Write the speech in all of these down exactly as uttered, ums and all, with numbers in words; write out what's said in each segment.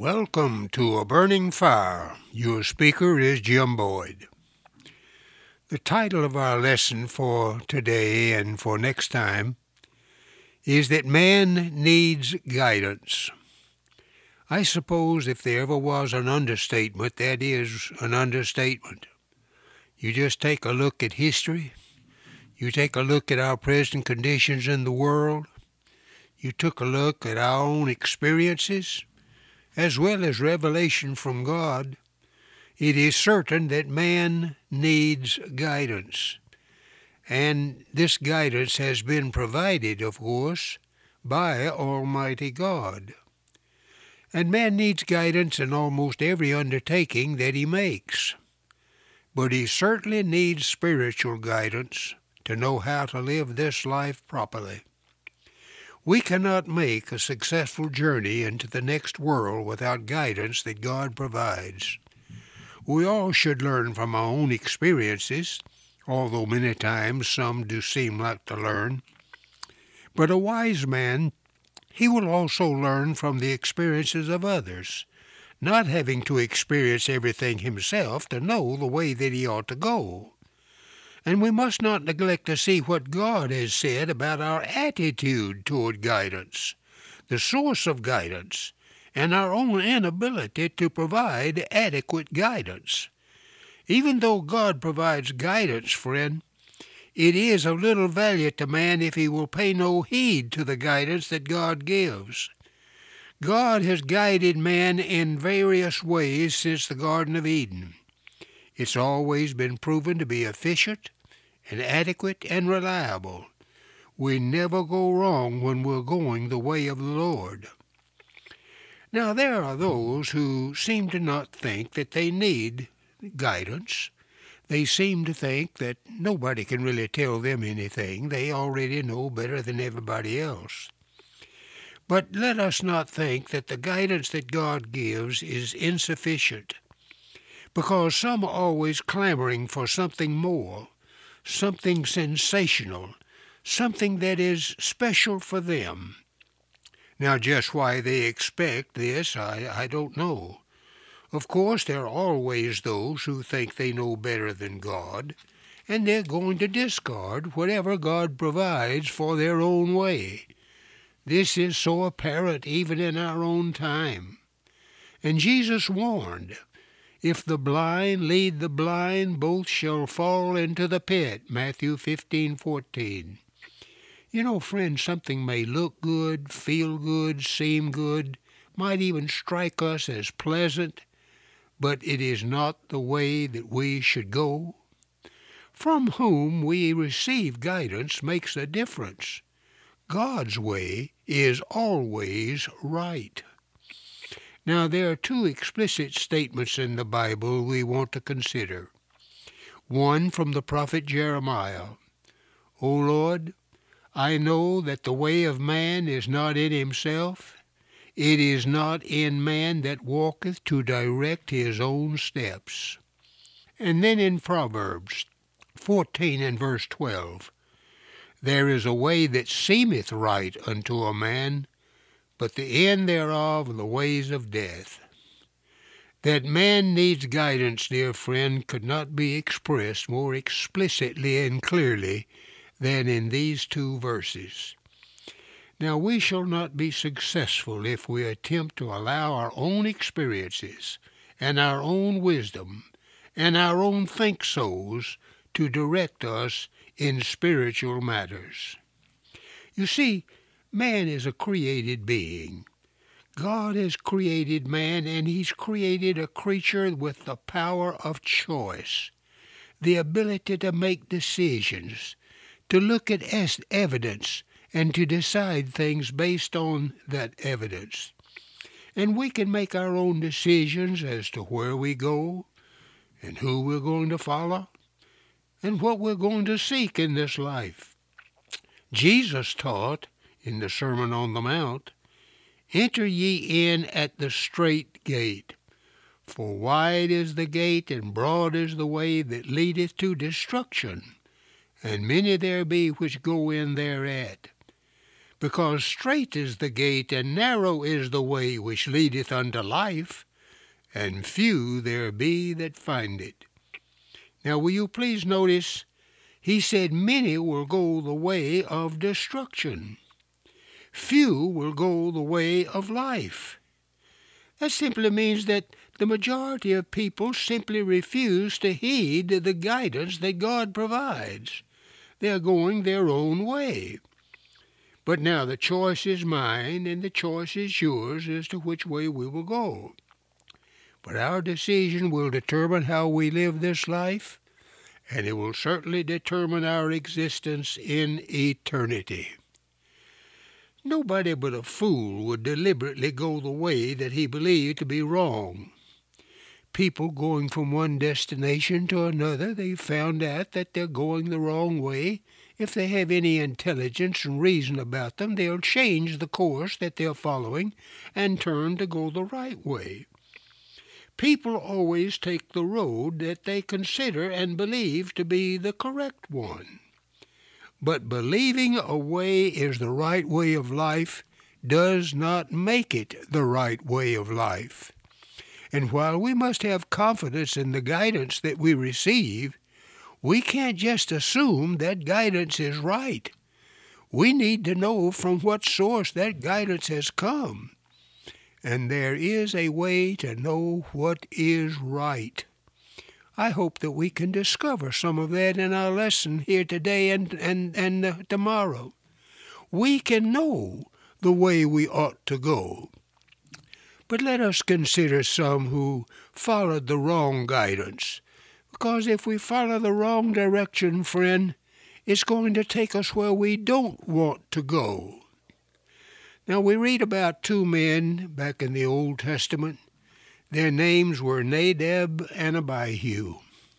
Welcome to A Burning Fire. Your speaker is Jim Boyd. The title of our lesson for today and for next time is that man needs guidance. I suppose if there ever was an understatement, that is an understatement. You just take a look at history. You take a look at our present conditions in the world. You took a look at our own experiences, as well as revelation from God. It is certain that man needs guidance. And this guidance has been provided, of course, by Almighty God. And man needs guidance in almost every undertaking that he makes. But he certainly needs spiritual guidance to know how to live this life properly. We cannot make a successful journey into the next world without guidance that God provides. We all should learn from our own experiences, although many times some do seem like to learn. But a wise man, he will also learn from the experiences of others, not having to experience everything himself to know the way that he ought to go. And we must not neglect to see what God has said about our attitude toward guidance, the source of guidance, and our own inability to provide adequate guidance. Even though God provides guidance, friend, it is of little value to man if he will pay no heed to the guidance that God gives. God has guided man in various ways since the Garden of Eden. It's always been proven to be efficient and adequate and reliable. We never go wrong when we're going the way of the Lord. Now, there are those who seem to not think that they need guidance. They seem to think that nobody can really tell them anything. They already know better than everybody else. But let us not think that the guidance that God gives is insufficient, because some are always clamoring for something more, something sensational, something that is special for them. Now, just why they expect this, I, I don't know. Of course, there are always those who think they know better than God, and they're going to discard whatever God provides for their own way. This is so apparent even in our own time. And Jesus warned, "If the blind lead the blind, both shall fall into the pit," Matthew fifteen fourteen. You know, friends, something may look good, feel good, seem good, might even strike us as pleasant, but it is not the way that we should go. From whom we receive guidance makes a difference. God's way is always right. Now, there are two explicit statements in the Bible we want to consider. One from the prophet Jeremiah. "O Lord, I know that the way of man is not in himself. It is not in man that walketh to direct his own steps." And then in Proverbs fourteen and verse twelve. "There is a way that seemeth right unto a man, but the end thereof are the ways of death." That man needs guidance, dear friend, could not be expressed more explicitly and clearly than in these two verses. Now, we shall not be successful if we attempt to allow our own experiences and our own wisdom and our own think-sos to direct us in spiritual matters. You see, man is a created being. God has created man, and he's created a creature with the power of choice, the ability to make decisions, to look at evidence, and to decide things based on that evidence. And we can make our own decisions as to where we go, and who we're going to follow, and what we're going to seek in this life. Jesus taught in the Sermon on the Mount, "Enter ye in at the strait gate, for wide is the gate and broad is the way that leadeth to destruction, and many there be which go in thereat. because strait is the gate, and narrow is the way which leadeth unto life, and few there be that find it. Now will you please notice, he said many will go the way of destruction. Few will go the way of life. That simply means that the majority of people simply refuse to heed the guidance that God provides. They are going their own way. But now the choice is mine and the choice is yours as to which way we will go. But our decision will determine how we live this life, and it will certainly determine our existence in eternity. Nobody but a fool would deliberately go the way that he believed to be wrong. People going from one destination to another, they found out that they're going the wrong way. If they have any intelligence and reason about them, they'll change the course that they're following and turn to go the right way. People always take the road that they consider and believe to be the correct one. But believing a way is the right way of life does not make it the right way of life. And while we must have confidence in the guidance that we receive, we can't just assume that guidance is right. We need to know from what source that guidance has come. And there is a way to know what is right. I hope that we can discover some of that in our lesson here today and, and, and uh, tomorrow. We can know the way we ought to go. But let us consider some who followed the wrong guidance. Because if we follow the wrong direction, friend, it's going to take us where we don't want to go. Now we read about two men back in the Old Testament. Their names were Nadab and Abihu.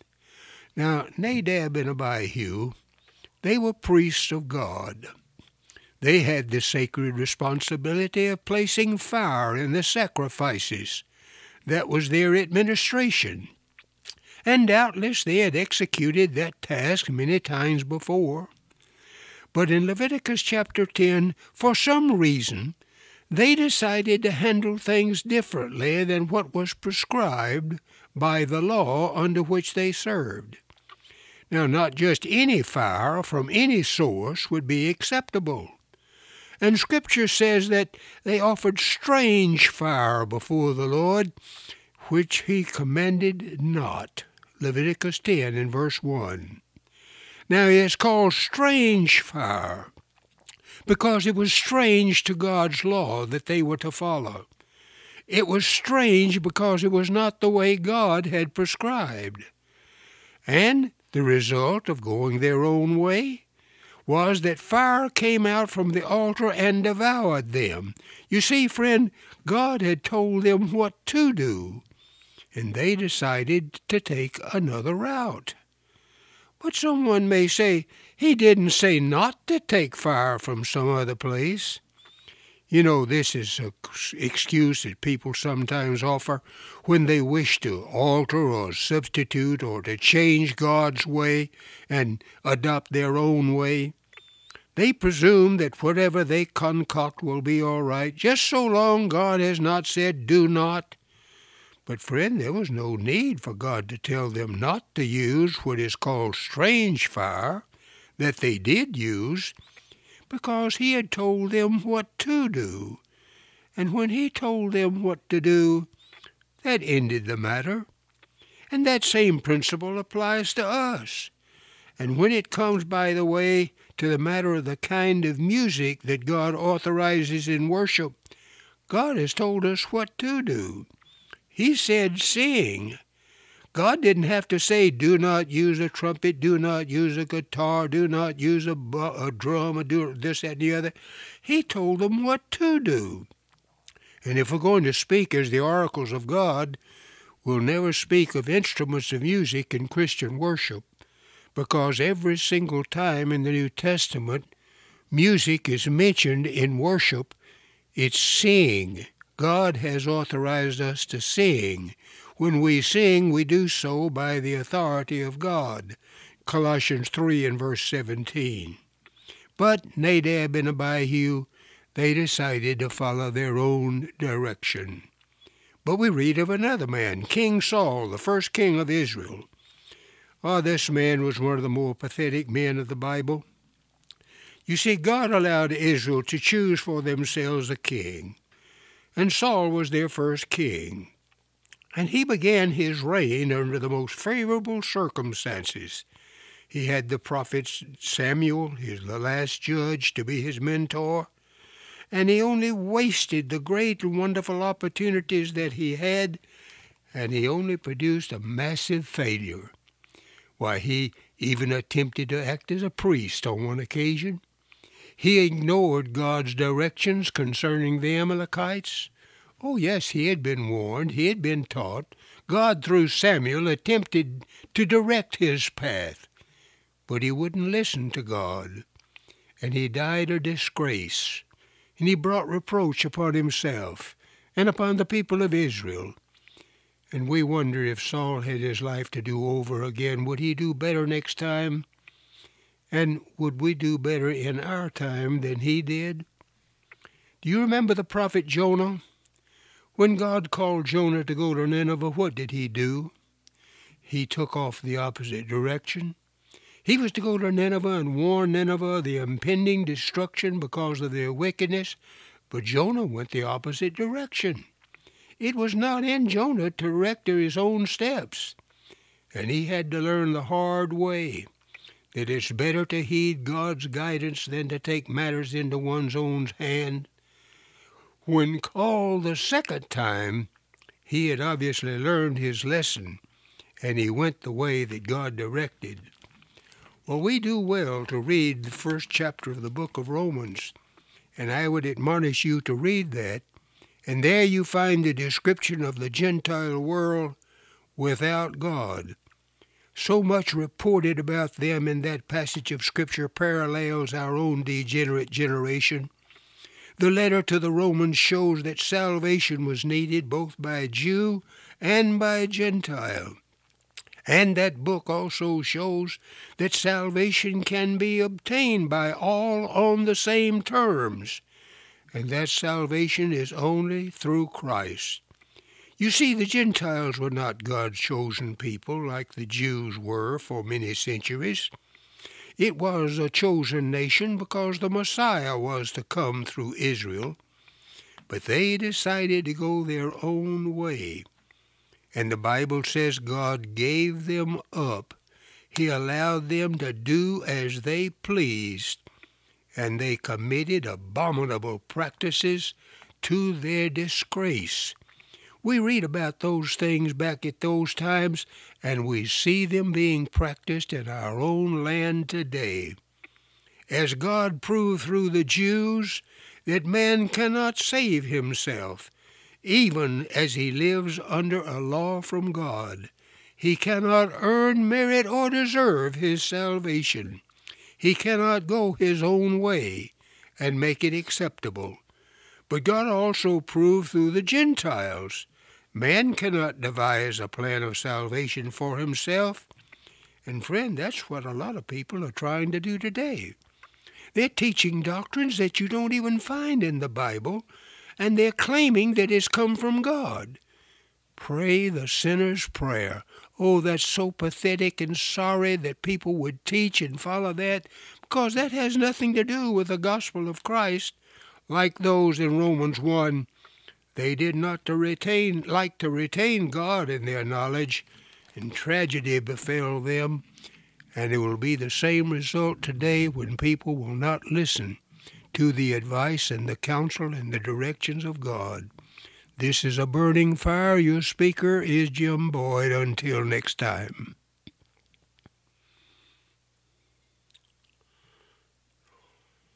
Now, Nadab and Abihu, they were priests of God. They had the sacred responsibility of placing fire in the sacrifices. That was their administration. And doubtless they had executed that task many times before. But in Leviticus chapter ten, for some reason, they decided to handle things differently than what was prescribed by the law under which they served. Now, not just any fire from any source would be acceptable. And Scripture says that they offered strange fire before the Lord, which he commanded not. Leviticus ten and verse one. Now, it's called strange fire because it was strange to God's law that they were to follow. It was strange because it was not the way God had prescribed. And the result of going their own way was that fire came out from the altar and devoured them. You see, friend, God had told them what to do, and they decided to take another route. But someone may say, he didn't say not to take fire from some other place. You know, this is an excuse that people sometimes offer when they wish to alter or substitute or to change God's way and adopt their own way. They presume that whatever they concoct will be all right, just so long God has not said, do not. But, friend, there was no need for God to tell them not to use what is called strange fire that they did use, because he had told them what to do. And when he told them what to do, that ended the matter. And that same principle applies to us. And when it comes, by the way, to the matter of the kind of music that God authorizes in worship, God has told us what to do. He said sing. God didn't have to say, do not use a trumpet, do not use a guitar, do not use a, a drum, or do this, that, and the other. He told them what to do. And if we're going to speak as the oracles of God, we'll never speak of instruments of music in Christian worship, because every single time in the New Testament music is mentioned in worship, it's sing. God has authorized us to sing. When we sing, we do so by the authority of God. Colossians three and verse seventeen. But Nadab and Abihu, they decided to follow their own direction. But we read of another man, King Saul, the first king of Israel. Oh, this man was one of the more pathetic men of the Bible. You see, God allowed Israel to choose for themselves a king, and Saul was their first king. And he began his reign under the most favorable circumstances. He had the prophet Samuel, his the last judge, to be his mentor, and he only wasted the great and wonderful opportunities that he had, and he only produced a massive failure. Why, he even attempted to act as a priest on one occasion. He ignored God's directions concerning the Amalekites. Oh, yes, he had been warned, he had been taught. God, through Samuel, attempted to direct his path, but he wouldn't listen to God, and he died a disgrace, and he brought reproach upon himself and upon the people of Israel. And we wonder if Saul had his life to do over again, would he do better next time? And would we do better in our time than he did? Do you remember the prophet Jonah? When God called Jonah to go to Nineveh, what did he do? He took off the opposite direction. He was to go to Nineveh and warn Nineveh of the impending destruction because of their wickedness, but Jonah went the opposite direction. It was not in Jonah to direct his own steps, and he had to learn the hard way that it's better to heed God's guidance than to take matters into one's own hand. When called the second time, he had obviously learned his lesson, and he went the way that God directed. Well, we do well to read the first chapter of the book of Romans, and I would admonish you to read that, and there you find the description of the Gentile world without God. So much reported about them in that passage of Scripture parallels our own degenerate generation. The letter to the Romans shows that salvation was needed both by Jew and by Gentile. And that book also shows that salvation can be obtained by all on the same terms, and that salvation is only through Christ. You see, the Gentiles were not God's chosen people like the Jews were for many centuries. It was a chosen nation because the Messiah was to come through Israel, but they decided to go their own way. And the Bible says God gave them up. He allowed them to do as they pleased, and they committed abominable practices to their disgrace. We read about those things back at those times, and we see them being practiced in our own land today. As God proved through the Jews that man cannot save himself, even as he lives under a law from God. He cannot earn, merit, or deserve his salvation. He cannot go his own way and make it acceptable. But God also proved through the Gentiles. Man cannot devise a plan of salvation for himself. And friend, that's what a lot of people are trying to do today. They're teaching doctrines that you don't even find in the Bible, and they're claiming that it's come from God. Pray the sinner's prayer. Oh, that's so pathetic and sorry that people would teach and follow that, because that has nothing to do with the gospel of Christ. Like those in Romans one, they did not to retain, like to retain God in their knowledge, and tragedy befell them. And it will be the same result today when people will not listen to the advice and the counsel and the directions of God. This is A Burning Fire. Your speaker is Jim Boyd. Until next time.